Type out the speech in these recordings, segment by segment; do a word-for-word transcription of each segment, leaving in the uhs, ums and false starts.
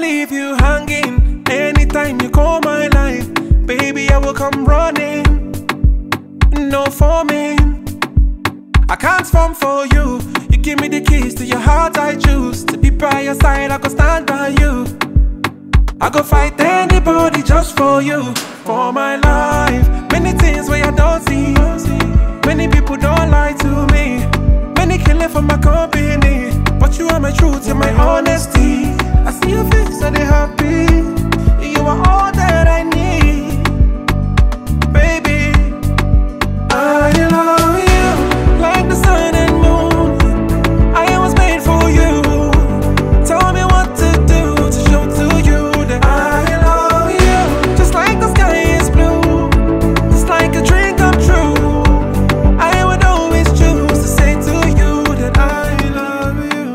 leave you hanging. Anytime you call my line, baby, I will come running. No forming, I can't form for you. You give me the keys to your heart, I choose to be by your side. I go stand by you. I go fight anybody just for you, for my life. Many things where I don't see, many people don't lie to me, many killing for my company, but you are my truth, you're my honesty. I see your face and they happy. You are all that I need, baby. I love you like the sun and moon. I was made for you. Tell me what to do to show to you that I love you. Just like the sky is blue, just like a dream come true. I would always choose to say to you that I love you.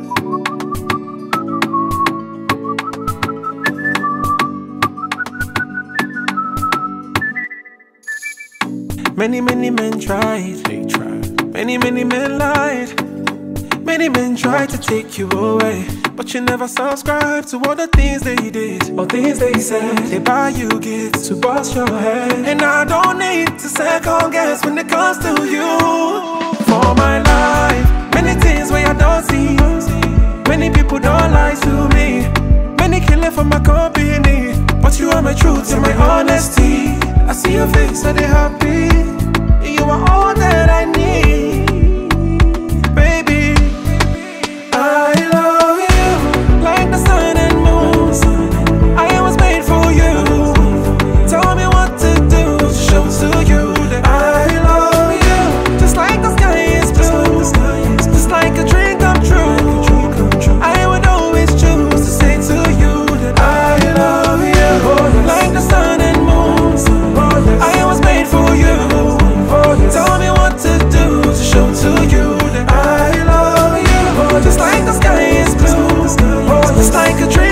Many, many men tried, they tried. Many, many men lied. Many men tried to take you away, but you never subscribed to all the things they did, all things they said. They buy you gifts to bust your head, and I don't need to second guess when it comes to you. For my life, many things where I don't see, many people don't lie to me, many killing for my company, but you are my truth, you're my honesty. I see your face and they happy. You are all that I need, baby. I love you like the sun and moon. I was made for you. Tell me what to do to show to you that I love you. Just like the sky is blue, just like a dream come true. I would always choose to say to you that I love you like the sun and moon. I was made for you. Tell me what to do to show to you that I love you. Just like the sky is blue, just like a dream.